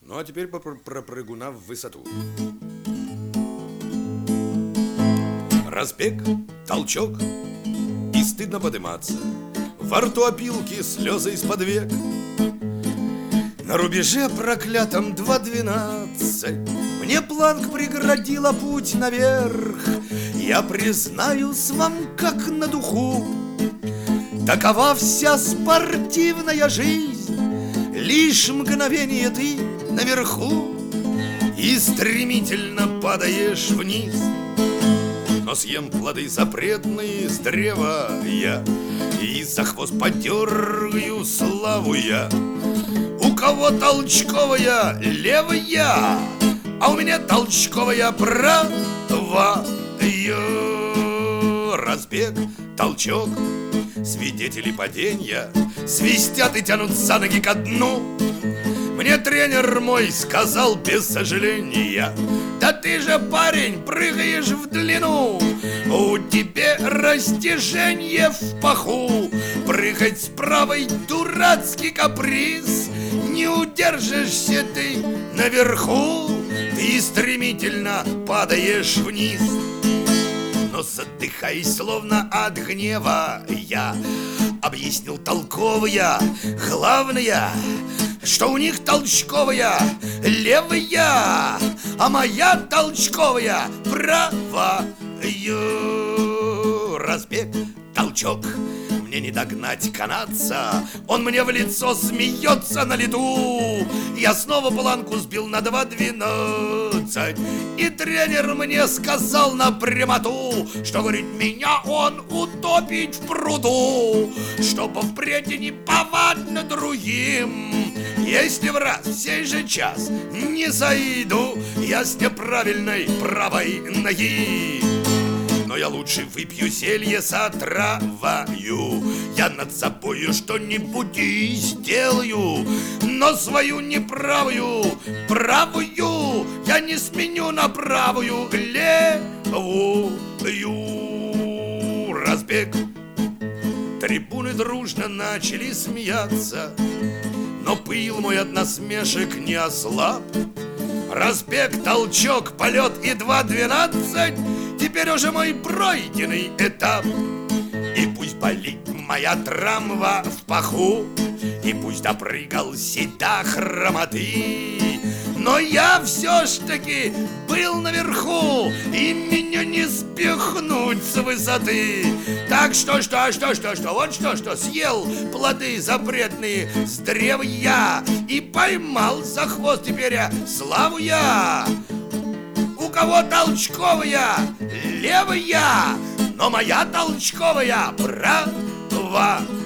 Ну а теперь про прыгуна в высоту. Разбег, толчок, и стыдно подниматься. Во рту опилки, слезы из-под век. На рубеже проклятом 2:12 мне планк преградила путь наверх. Я признаюсь вам, как на духу, такова вся спортивная жизнь. Лишь мгновение ты наверху и стремительно падаешь вниз. Но съем плоды запретные с древа я, и за хвост подергаю славу я. У кого толчковая левая, а у меня толчковая правая. Разбег, толчок, свидетели падения свистят и тянут за ноги ко дну. Мне тренер мой сказал без сожаления: да ты же, парень, прыгаешь в длину, у тебя растяжение в паху. Прыгать с правой дурацкий каприз, не удержишься ты наверху, ты стремительно падаешь вниз. Но задыхаясь словно от гнева, я объяснил толковая, главное, что у них толчковая левая, а моя толчковая правая. Разбег, толчок, мне не догнать канадца, он мне в лицо смеется на лету. Я снова планку сбил на 2:12, и тренер мне сказал напрямоту, что, говорит, меня он утопить в пруду, чтобы впредь не повадно другим. Если в раз в сей же час не зайду я с неправильной правой ноги, но я лучше выпью зелье с отравою. Я над собою что-нибудь и сделаю, но свою неправую правую я не сменю на правую левую. Разбег. Трибуны дружно начали смеяться, но пыл мой от насмешек не ослаб. Разбег, толчок, полет и 2:12 теперь уже мой пройденный этап. И пусть болит моя травма в паху, и пусть допрыгался до хромоты, но я все ж таки был наверху, и меня не спихнуть с высоты. Так что, вот что, съел плоды запретные с древа я, и поймал за хвост теперь славу я. У кого толчковая левая, но моя толчковая правая.